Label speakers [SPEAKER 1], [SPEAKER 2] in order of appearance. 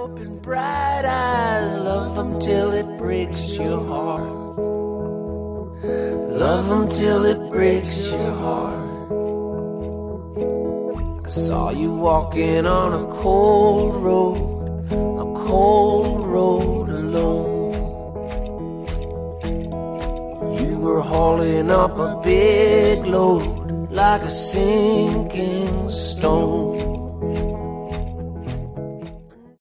[SPEAKER 1] open bright eyes, love them till it breaks your heart. Love them till it breaks your heart. I saw you walking on a cold road alone. You were hauling up a big load like a sinking stone.